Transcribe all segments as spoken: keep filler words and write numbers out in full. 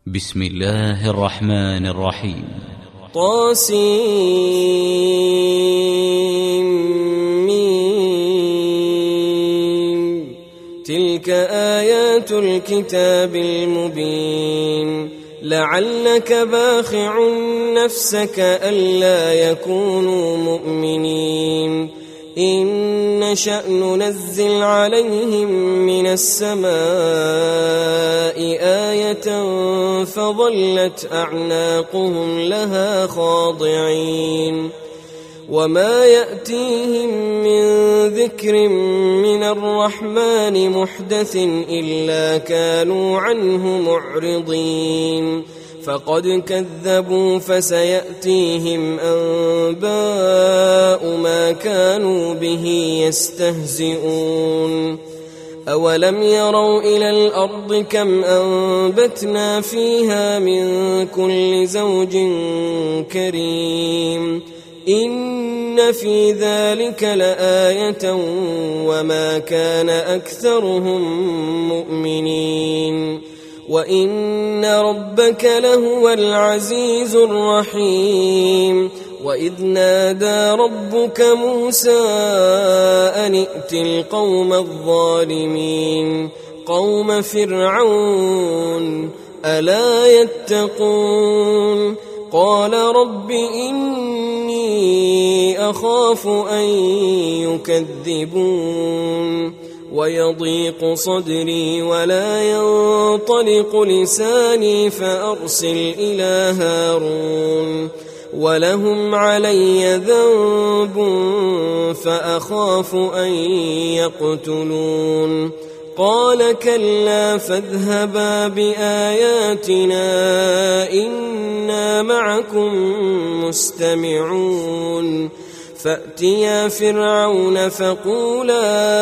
بسم الله الرحمن الرحيم. طاسيم. تلك آيات الكتاب المبين. لعلك باخع نفسك ألا يكونوا مؤمنين إن نشأ ننزل عليهم من السماء آية فظلت أعناقهم لها خاضعين وما يأتيهم من ذكر من الرحمن محدث إلا كانوا عنه معرضين فقد كذبوا فسيأتيهم أنباء ما كانوا به يستهزئون أولم يروا إلى الأرض كم أنبتنا فيها من كل زوج كريم إن في ذلك لآية وما كان أكثرهم مؤمنين وإن ربك لهو العزيز الرحيم وإذ نادى ربك موسى أن ائت القوم الظالمين قوم فرعون ألا يتقون قال رب إني أخاف أن يكذبون ويضيق صدري ولا ينطلق لساني فأرسل إلى هارون ولهم علي ذنب فأخاف أن يقتلون قال كلا فاذهبا بآياتنا إنا معكم مستمعون فأتيا فرعون فقولا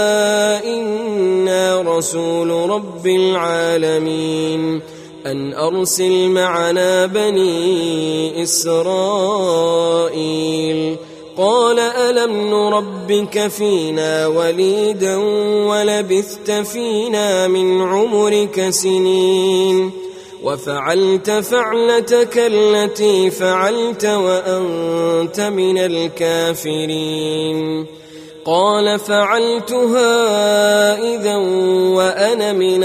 إنا رسول رب العالمين أن أرسل معنا بني إسرائيل قال ألم نربك فينا وليدا ولبثت فينا من عمرك سنين وفعلت فعلتك التي فعلت وأنت من الكافرين قال فعلتها إذا وأنا من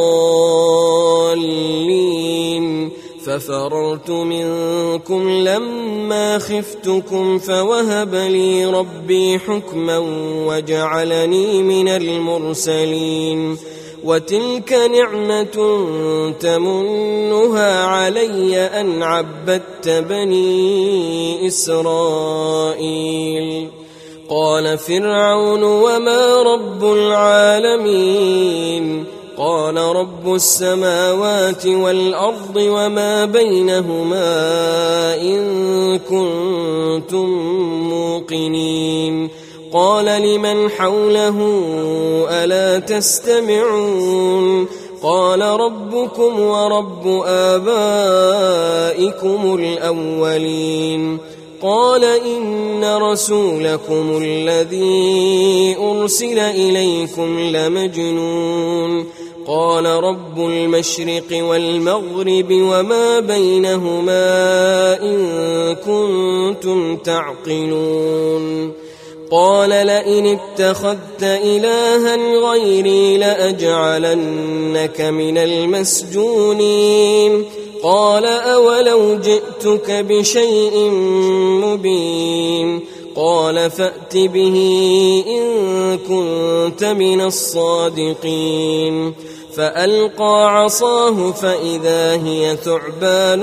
الضالين ففررت منكم لما خفتكم فوهب لي ربي حكما وجعلني من المرسلين وتلك نعمة تمنها علي أن عبدت بني إسرائيل قال فرعون وما رب العالمين قال رب السماوات والأرض وما بينهما إن كنتم موقنين قال لمن حوله ألا تستمعون قال ربكم ورب آبائكم الأولين قال إن رسولكم الذي أرسل إليكم لمجنون قال رب المشرق والمغرب وما بينهما إن كنتم تعقلون قال لئن اتخذت إلها غيري لأجعلنك من المسجونين قال أولو جئتك بشيء مبين قال فأت به إن كنت من الصادقين فألقى عصاه فإذا هي ثعبان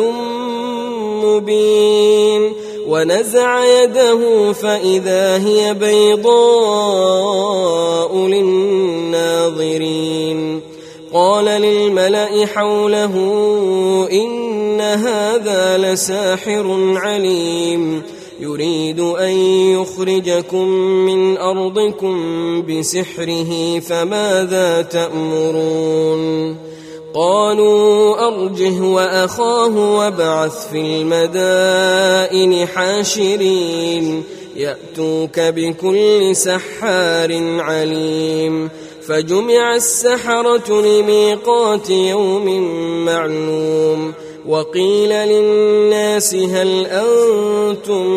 مبين ونزع يده فإذا هي بيضاء للناظرين قال للملأ حوله إن هذا لساحر عليم يريد أن يخرجكم من أرضكم بسحره فماذا تأمرون قالوا أرجه وأخاه وابعث في المدائن حاشرين يأتوك بكل سحار عليم فجمع السحرة لميقات يوم معلوم وقيل للناس هل أنتم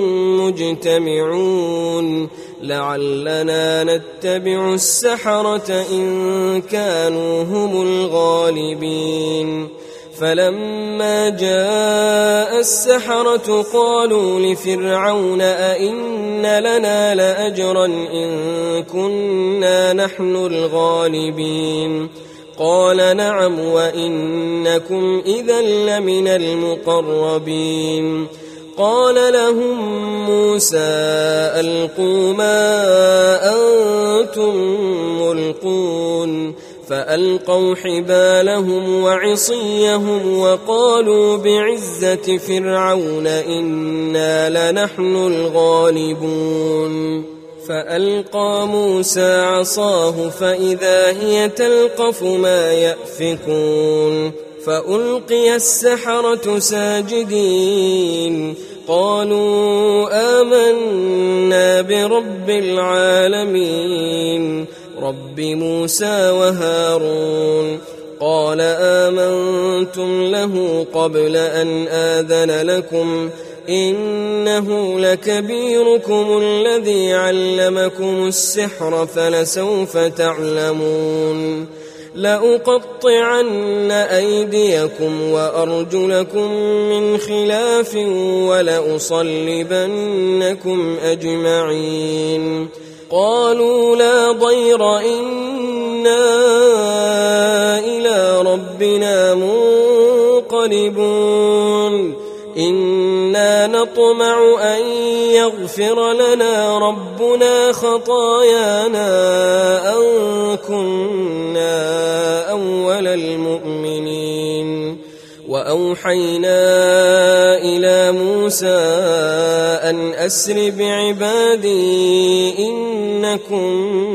مجتمعون لعلنا نتبع السحرة إن كانوا هم الغالبين فلما جاء السحرة قالوا لفرعون أئن لنا لأجرا إن كنا نحن الغالبين قال نعم وإنكم إذا لمن المقربين قال لهم موسى ألقوا ما أنتم ملقون فألقوا حبالهم وعصيهم وقالوا بعزة فرعون إنا لنحن الغالبون فألقى موسى عصاه فإذا هي تلقف ما يأفكون فألقي السحرة ساجدين قالوا آمنا برب العالمين رب موسى وهارون قال آمنتم له قبل أن آذن لكم إنه لكبيركم الذي علمكم السحر فلسوف تعلمون لأقطعن أيديكم وأرجلكم من خلاف ولأصلبنكم أجمعين قالوا لا ضير إنا إلى ربنا منقلبون إنا نطمع أن يغفر لنا ربنا خطايانا أن كنا أول المؤمنين وأوحينا إلى موسى أن أسر بعبادي إنكم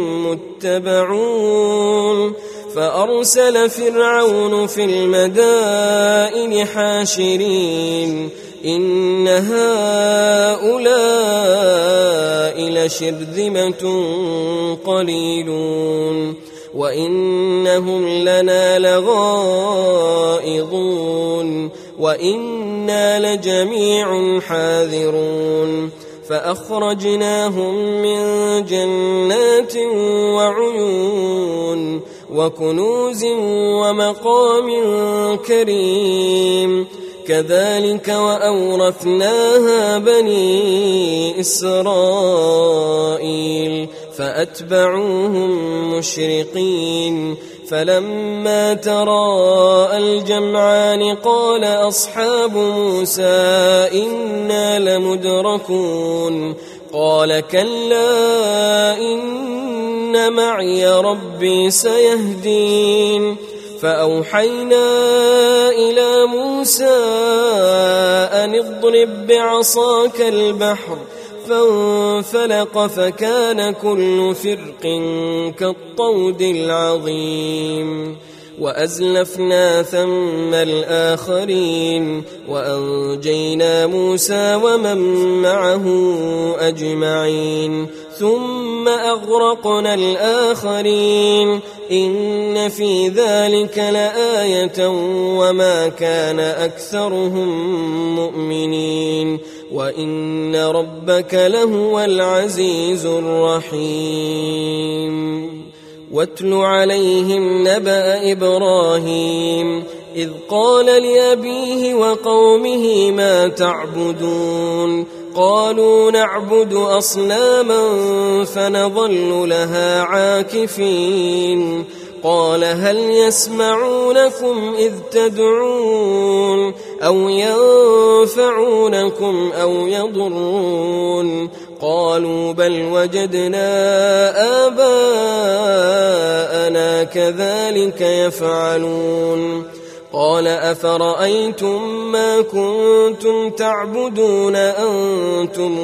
متبعون فأرسل فرعون في المدائن حاشرين إن هؤلاء لشرذمة قليلون وإنهم لنا لغائظون وإنا لجميع حاذرون فأخرجناهم من جنات وعيون وكنوز ومقام كريم كذلك وأورثناها بني إسرائيل فأتبعوهم مشرقين فلما تراءى الجمعان قال أصحاب موسى إنا لمدركون قال كلا إن معي ربي سيهدين فأوحينا إلى موسى أن اضرب بعصاك البحر فانفلق فكان كل فرق كالطود العظيم وأزلفنا ثم الآخرين وأنجينا موسى ومن معه أجمعين ثم أغرقنا الآخرين إن في ذلك لآية وما كان أكثرهم مؤمنين وإن ربك لهو العزيز الرحيم واتل عليهم نبأ إبراهيم إذ قال لأبيه وقومه ما تعبدون قالوا نعبد أصناما فنظل لها عاكفين قال هل يسمعونكم إذ تدعون أو ينفعونكم أو يضرون قالوا بل وجدنا آباءنا كذلك يفعلون قال أفرأيتم ما كنتم تعبدون أنتم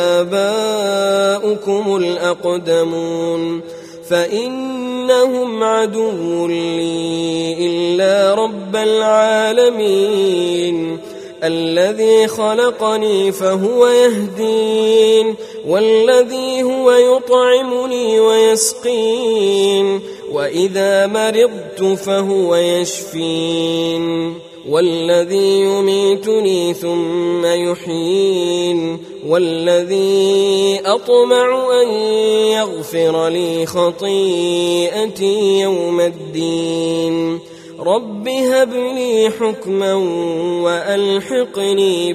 وآباؤكم الأقدمون فإنهم عدو لي إلا رب العالمين الذي خلقني فهو يهدين والذي هو يطعمني ويسقين وإذا مرضت فهو يشفين والذي يميتني ثم يحيين والذي أطمع أن يغفر لي خطيئتي يوم الدين رب هب لي حكما وألحقني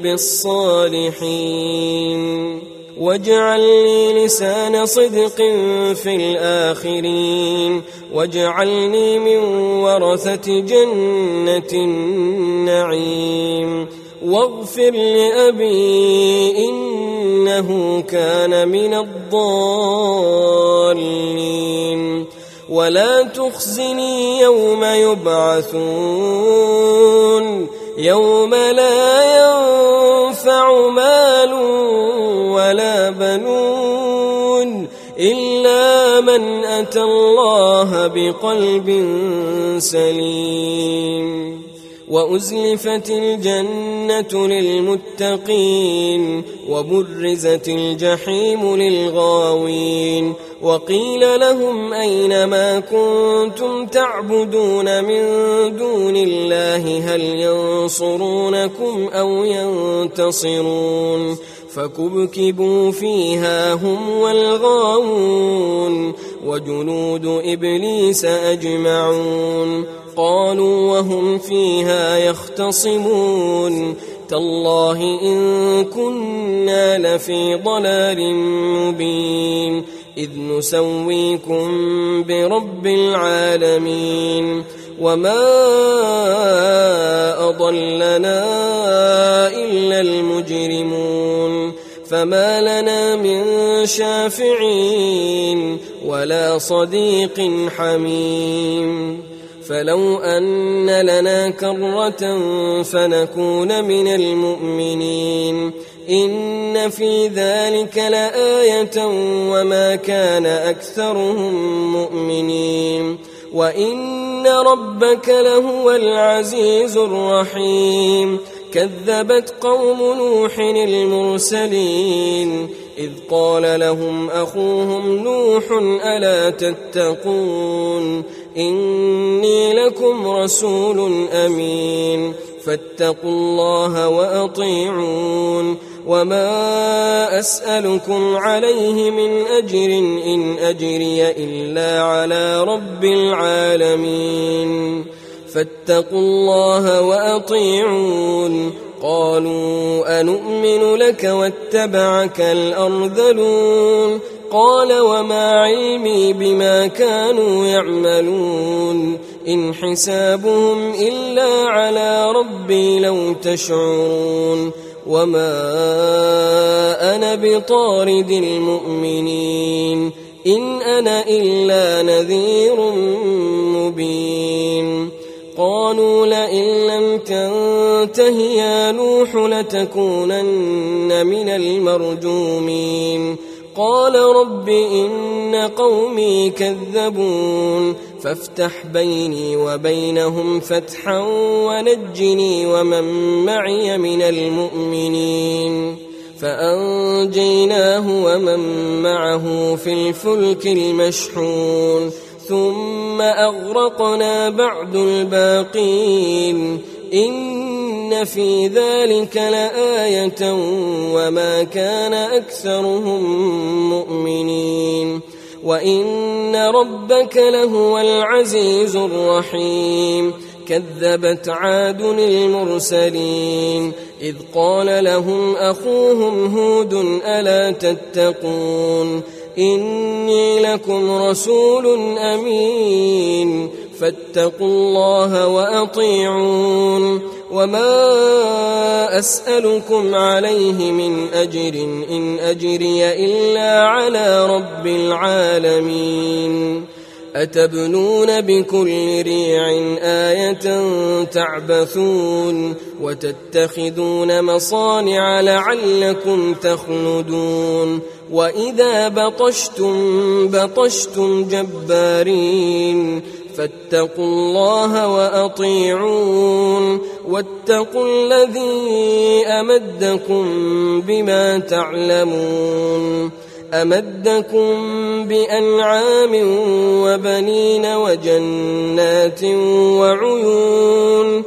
بالصالحين واجعل لي لسان صدق في الآخرين واجعلني من ورثة جنة النعيم واغفر لأبي إنه كان من الضالين ولا تخزني يوم يبعثون يوم لا ينفع مال ولا بنون إلا من أتى الله بقلب سليم وأزلفت الجنة للمتقين وبرزت الجحيم للغاوين وقيل لهم أين ما كنتم تعبدون من دون الله هل ينصرونكم أو ينتصرون فكبكبوا فيها هم والغاوون وجنود إبليس أجمعون قالوا وهم فيها يختصمون تالله إن كنا لفي ضلال مبين إذ نسويكم برب العالمين وما أضلنا إلا المجرمون فما لنا من شافعين ولا صديق حميم فلو أن لنا كرة فنكون من المؤمنين إن في ذلك لآية وما كان أكثرهم مؤمنين وإن ربك لهو العزيز الرحيم كذبت قوم نوح المرسلين إذ قال لهم أخوهم نوح ألا تتقون إني لكم رسول أمين فاتقوا الله وأطيعون وما أسألكم عليه من أجر إن أجري إلا على رب العالمين فاتقوا الله وأطيعون قالوا أنؤمن لك واتبعك الأرذلون قال وما علمي بما كانوا يعملون إن حسابهم إلا على ربي لو تشعرون وما أنا بطارد المؤمنين إن أنا إلا نذير مبين قالوا لئن لم تنته يا نوح لتكونن من المرجومين قال رب إن قومي كذبون فافتح بيني وبينهم فتحا ونجني ومن معي من المؤمنين فأنجيناه ومن معه في الفلك المشحون ثم أغرقنا بعد الباقين إن في ذلك لآية وما كان أكثرهم مؤمنين وإن ربك لهو العزيز الرحيم كذبت عاد المرسلين إذ قال لهم أخوهم هود ألا تتقون إني لكم رسول أمين فاتقوا الله وأطيعون وما أسألكم عليه من أجر إن أجري إلا على رب العالمين أتبنون بكل ريع آية تعبثون وتتخذون مصانع لعلكم تخلدون وإذا بطشتم بطشتم جبارين فاتقوا الله وأطيعون واتقوا الذي أمدكم بما تعلمون أمدكم بأنعام وبنين وجنات وعيون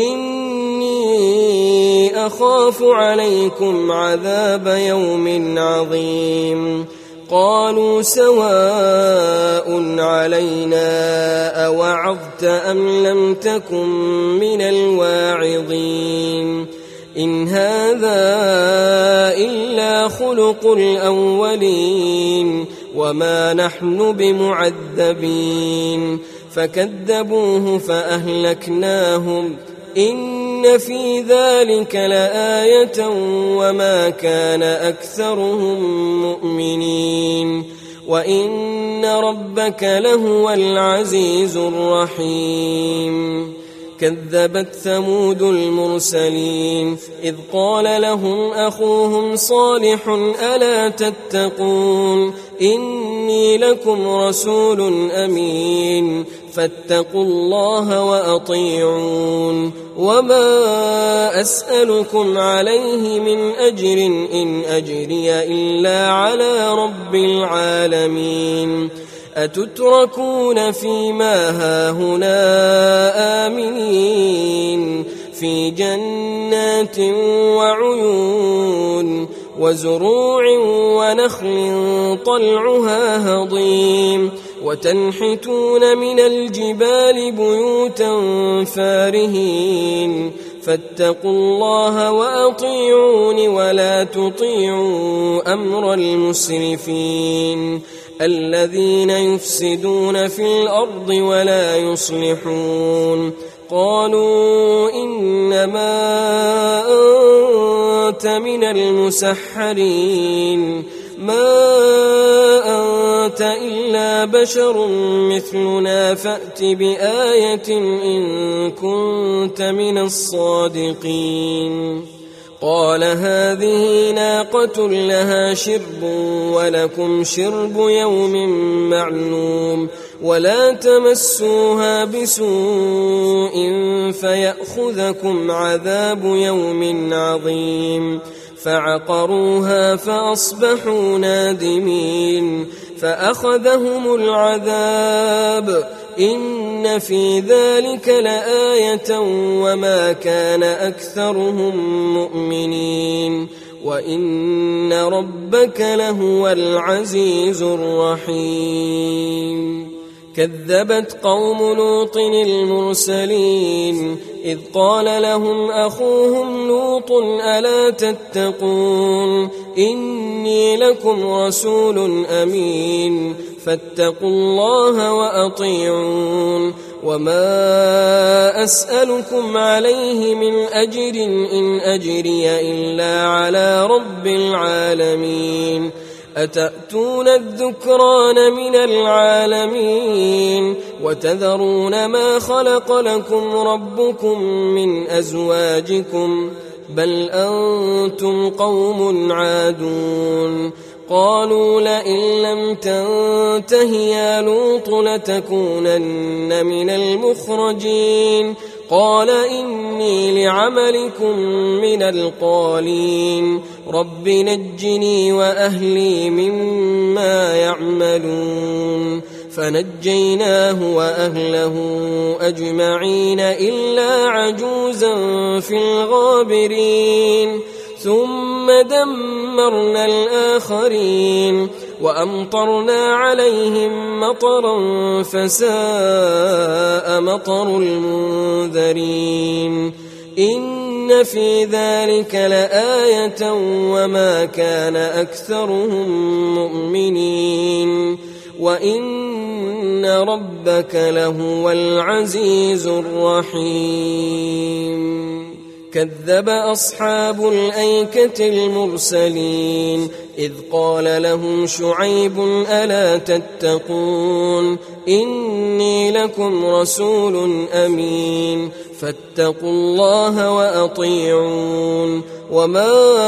إني أخاف عليكم عذاب يوم عظيم قالوا سواء علينا أوعظت أم لم تكن من الواعظين إن هذا إلا خلق الأولين وما نحن بمعذبين فكذبوه فأهلكناهم إن في ذلك لآية وما كان أكثرهم مؤمنين وإن ربك لهو العزيز الرحيم كذبت ثمود المرسلين إذ قال لهم أخوهم صالح ألا تتقون إني لكم رسول أمين فاتقوا الله وأطيعون وما أسألكم عليه من أجر إن أجري إلا على رب العالمين أتتركون فيما هاهنا آمنين في جنات وعيون وزروع ونخل طلعها هضيم وتنحتون من الجبال بيوتا فارهين فاتقوا الله وأطيعون ولا تطيعوا أمر المسرفين الذين يفسدون في الأرض ولا يصلحون قالوا إنما أنت من المسحرين ما أنت إلا بشر مثلنا فأت بآية إن كنت من الصادقين قال هذه ناقة لها شرب ولكم شرب يوم معلوم ولا تمسوها بسوء فيأخذكم عذاب يوم عظيم فعقروها فأصبحوا نادمين فأخذهم العذاب إن في ذلك لآية وما كان أكثرهم مؤمنين وإن ربك لهو العزيز الرحيم كذبت قوم لوط المرسلين إذ قال لهم أخوهم لوط ألا تتقون إني لكم رسول أمين فاتقوا الله وأطيعون وما أسألكم عليه من أجر إن أجري إلا على رب العالمين أتأتون الذكران من العالمين وتذرون ما خلق لكم ربكم من أزواجكم بل أنتم قوم عادون قالوا لئن لم تنته يا لوط لتكونن من المخرجين قال إني لعملكم من القالين رب نجني وأهلي مما يعملون فنجيناه وأهله أجمعين إلا عجوزا في الغابرين ثم دمرنا الآخرين وأمطرنا عليهم مطرا فساء مطر المنذرين إن في ذلك لآية وما كان أكثرهم مؤمنين وإن ربك لهو العزيز الرحيم كذب أصحاب الأيكة المرسلين إذ قال لهم شعيب ألا تتقون إني لكم رسول أمين فاتقوا الله وأطيعون وما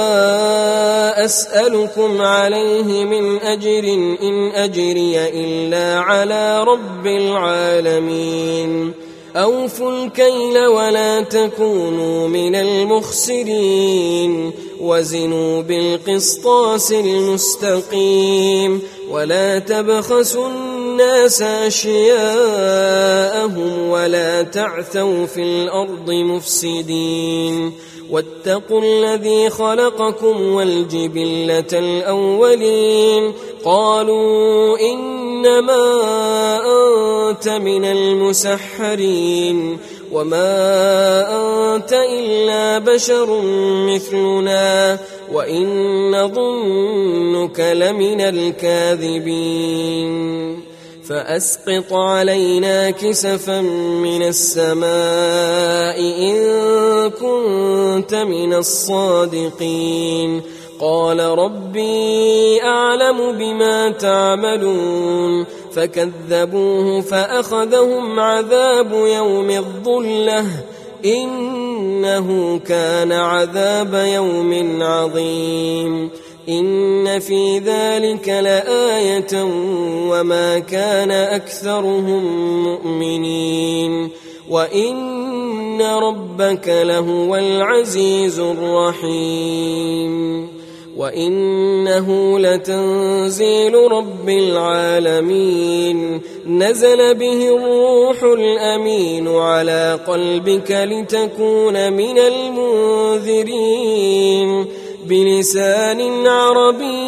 أسألكم عليه من أجر إن أجري إلا على رب العالمين أوفوا الكيل ولا تكونوا من المخسرين وزنوا بالقسطاس المستقيم ولا تبخسوا الناس أشياءهم ولا تعثوا في الأرض مفسدين واتقوا الذي خلقكم والجبلة الأولين قالوا إنما أنت من المسحرين وما أنت إلا بشر مثلنا وإن نظنك لمن الكاذبين فأسقط علينا كسفا من السماء إن كنت من الصادقين قال ربي أعلم بما تعملون فكذبوه فأخذهم عذاب يوم الظلة إنه كان عذاب يوم عظيم إن في ذلك لآية وما كان أكثرهم مؤمنين وإن ربك لهو العزيز الرحيم وإنه لتنزيل رب العالمين نزل به الروح الأمين على قلبك لتكون من المنذرين بلسان عربي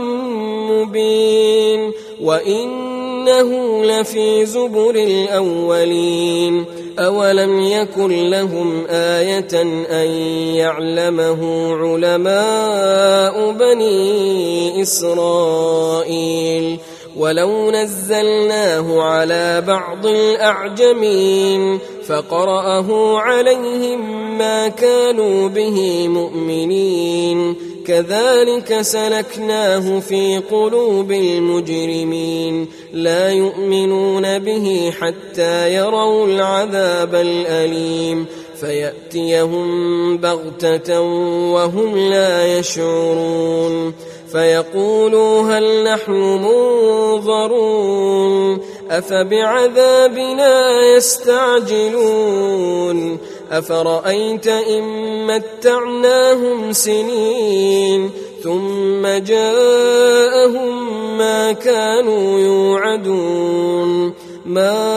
مبين وإنه لفي زبر الأولين أولم يكن لهم آية أن يعلمه علماء بني إسرائيل ولو نزلناه على بعض الأعجمين فقرأه عليهم ما كانوا به مؤمنين كذلك سلكناه في قلوب المجرمين لا يؤمنون به حتى يروا العذاب الأليم فيأتيهم بغتة وهم لا يشعرون فيقولوا هل نحن منظرون أفبعذابنا يستعجلون أفرأيت إن متعناهم سنين ثم جاءهم ما كانوا يوعدون ما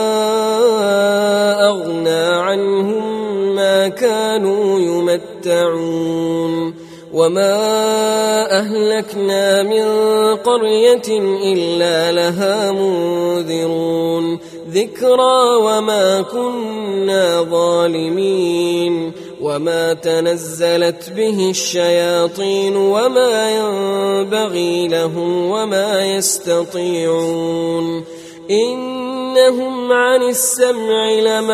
أغنى عنهم ما كانوا يمتعون وما أهلكنا من قرية إلا لها منذرون ذكرى وما كنا ظالمين وما تنزلت به الشياطين وما ينبغي لهم وما يستطيعون إنهم عن السمع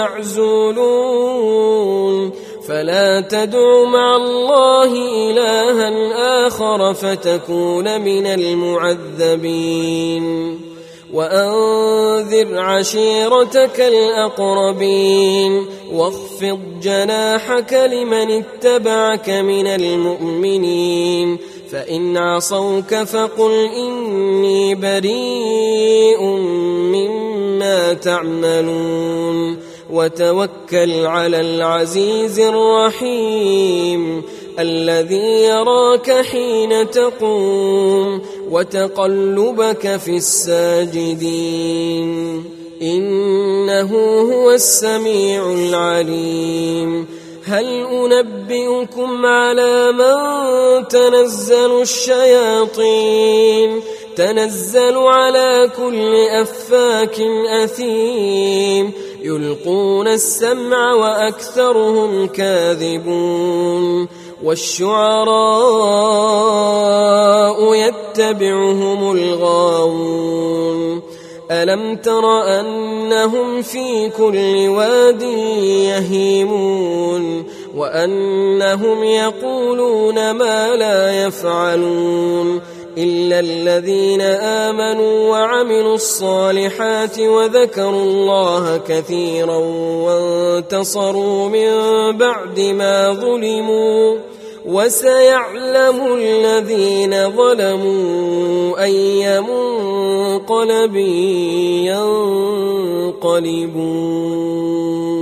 لمعزولون فلا تدع مع الله إلها آخر فتكون من المعذبين وأنذر عشيرتك الأقربين واخفض جناحك لمن اتبعك من المؤمنين فإن عصوك فقل إني بريء مما تعملون وتوكل على العزيز الرحيم الذي يراك حين تقوم وتقلبك في الساجدين إنه هو السميع العليم هل أنبئكم على من تنزل الشياطين تنزل على كل أفاك أثيم يلقون السمع وأكثرهم كاذبون والشعراء يتبعهم الغاوون ألم تر أنهم في كل واد يهيمون وأنهم يقولون ما لا يفعلون إلا الذين آمنوا وعملوا الصالحات وذكروا الله كثيرا وانتصروا من بعد ما ظلموا وسيعلم الذين ظلموا أي منقلب ينقلبون.